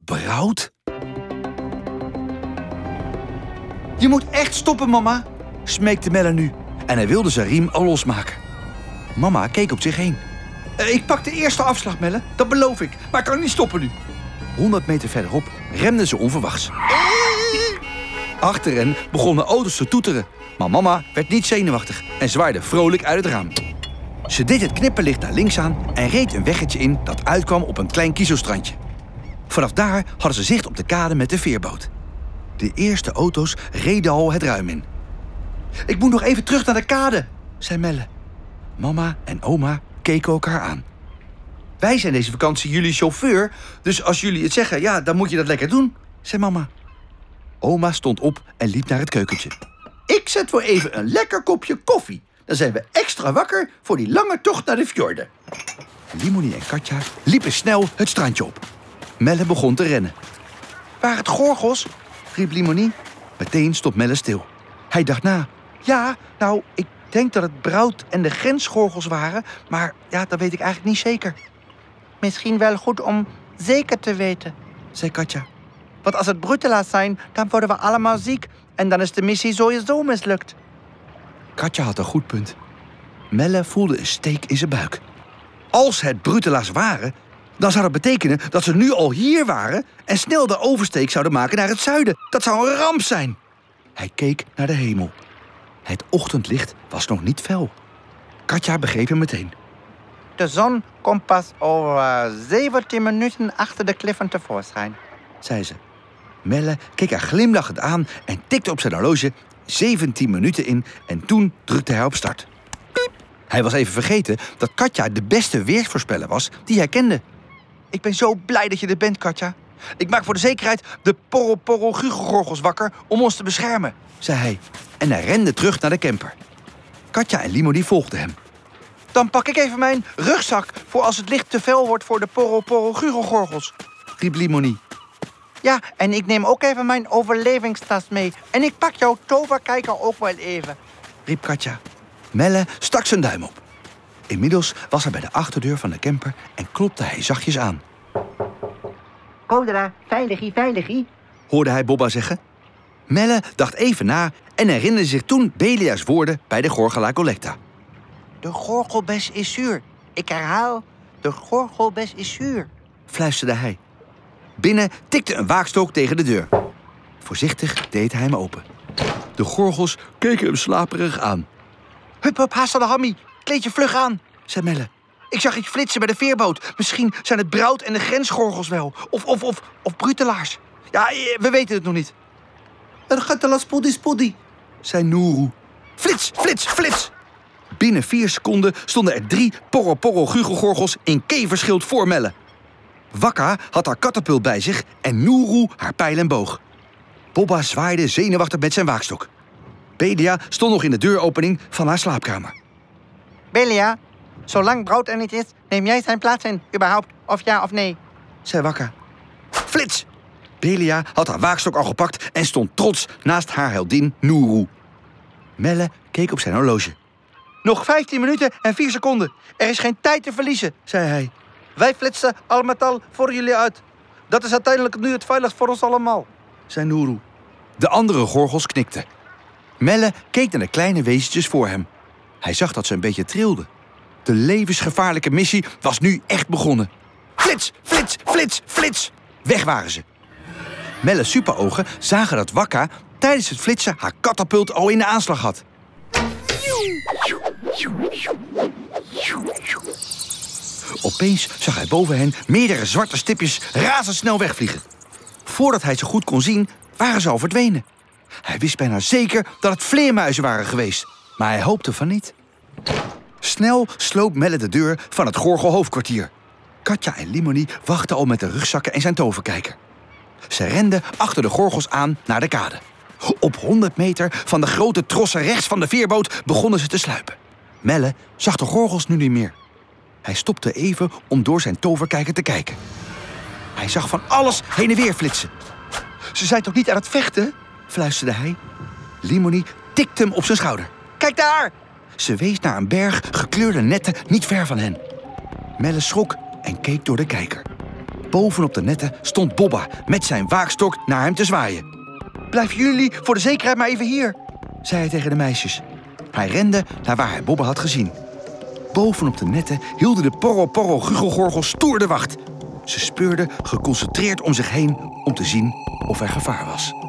Broud? Je moet echt stoppen, mama, smeekte Melle nu. En hij wilde zijn riem al losmaken. Mama keek op zich heen. Ik pak de eerste afslag, Melle, dat beloof ik. Maar ik kan niet stoppen nu. 100 meter verderop remden ze onverwachts. Achter hen begonnen auto's te toeteren. Maar mama werd niet zenuwachtig en zwaaide vrolijk uit het raam. Ze deed het knipperlicht naar links aan en reed een weggetje in dat uitkwam op een klein kiezelstrandje. Vanaf daar hadden ze zicht op de kade met de veerboot. De eerste auto's reden al het ruim in. Ik moet nog even terug naar de kade, zei Melle. Mama en oma keken elkaar aan. Wij zijn deze vakantie jullie chauffeur, dus als jullie het zeggen, ja, dan moet je dat lekker doen, zei mama. Oma stond op en liep naar het keukentje. Ik zet voor even een lekker kopje koffie. Dan zijn we extra wakker voor die lange tocht naar de fjorden. Limonie en Katja liepen snel het strandje op. Melle begon te rennen. Waar het gorgels? Riep Limonie. Meteen stond Melle stil. Hij dacht na. Ja, nou, ik denk dat het Broud en de grensgorgels waren, maar ja, dat weet ik eigenlijk niet zeker. Misschien wel goed om zeker te weten. Zei Katja. Want als het brutelaars zijn, dan worden we allemaal ziek. En dan is de missie sowieso mislukt. Katja had een goed punt. Melle voelde een steek in zijn buik. Als het brutelaars waren, dan zou dat betekenen dat ze nu al hier waren en snel de oversteek zouden maken naar het zuiden. Dat zou een ramp zijn. Hij keek naar de hemel. Het ochtendlicht was nog niet fel. Katja begreep hem meteen. De zon komt pas over 17 minuten achter de kliffen tevoorschijn, zei ze. Melle keek haar glimlachend aan en tikte op zijn horloge 17 minuten in en toen drukte hij op start. Piep. Hij was even vergeten dat Katja de beste weersvoorspeller was die hij kende. Ik ben zo blij dat je er bent, Katja. Ik maak voor de zekerheid de porro-porro-gugogorgels wakker om ons te beschermen, zei hij. En hij rende terug naar de camper. Katja en Limonie volgden hem. Dan pak ik even mijn rugzak voor als het licht te fel wordt voor de porro-porro-gugogorgels, riep Limonie. Ja, en ik neem ook even mijn overlevingstas mee. En ik pak jouw toverkijker ook wel even, riep Katja. Melle stak zijn duim op. Inmiddels was hij bij de achterdeur van de camper en klopte hij zachtjes aan. Codera, veiligie, hoorde hij Bobba zeggen. Melle dacht even na en herinnerde zich toen Belia's woorden bij de Gorgala Collecta. De gorgelbes is zuur. Ik herhaal, de gorgelbes is zuur, fluisterde hij. Binnen tikte een waakstok tegen de deur. Voorzichtig deed hij hem open. De gorgels keken hem slaperig aan. Hup, hup, haast aan de hammy. Kleed je vlug aan, zei Melle. Ik zag iets flitsen bij de veerboot. Misschien zijn het Broud en de grensgorgels wel. Of brutelaars. Ja, we weten het nog niet. Er gaat de spoedie, zei Noeroe. Flits, flits, flits! Binnen 4 seconden stonden er 3 porro-porro-gugogorgels in keverschild voor Melle. Wakka had haar katapult bij zich en Noeroe haar pijl en boog. Bobba zwaaide zenuwachtig met zijn waakstok. Belia stond nog in de deuropening van haar slaapkamer. Belia, zolang Broud er niet is, neem jij zijn plaats in, überhaupt, of ja of nee, zei Wakka. Flits! Belia had haar waakstok al gepakt en stond trots naast haar heldin Noeroe. Melle keek op zijn horloge. Nog 15 minuten en 4 seconden. Er is geen tijd te verliezen, zei hij. Wij flitsen al met al voor jullie uit. Dat is uiteindelijk nu het veiligst voor ons allemaal, zei Noeroe. De andere gorgels knikten. Melle keek naar de kleine wezentjes voor hem. Hij zag dat ze een beetje trilden. De levensgevaarlijke missie was nu echt begonnen. Flits, flits, flits, flits! Weg waren ze. Melle's superogen zagen dat Wakka tijdens het flitsen haar katapult al in de aanslag had. Opeens zag hij boven hen meerdere zwarte stipjes razendsnel wegvliegen. Voordat hij ze goed kon zien, waren ze al verdwenen. Hij wist bijna zeker dat het vleermuizen waren geweest, maar hij hoopte van niet. Snel sloop Melle de deur van het gorgelhoofdkwartier. Katja en Limonie wachten al met de rugzakken en zijn toverkijker. Ze renden achter de gorgels aan naar de kade. Op 100 meter van de grote trossen rechts van de veerboot begonnen ze te sluipen. Melle zag de gorgels nu niet meer. Hij stopte even om door zijn toverkijker te kijken. Hij zag van alles heen en weer flitsen. Ze zijn toch niet aan het vechten? Fluisterde hij. Limonie tikte hem op zijn schouder. Kijk daar! Ze wees naar een berg gekleurde netten niet ver van hen. Melle schrok en keek door de kijker. Bovenop de netten stond Bobba met zijn waakstok naar hem te zwaaien. Blijven jullie voor de zekerheid maar even hier. Zei hij tegen de meisjes. Hij rende naar waar hij Bobba had gezien. Bovenop de netten hielden de porro-porro-gugelgorgels stoer de wacht. Ze speurden geconcentreerd om zich heen om te zien of er gevaar was.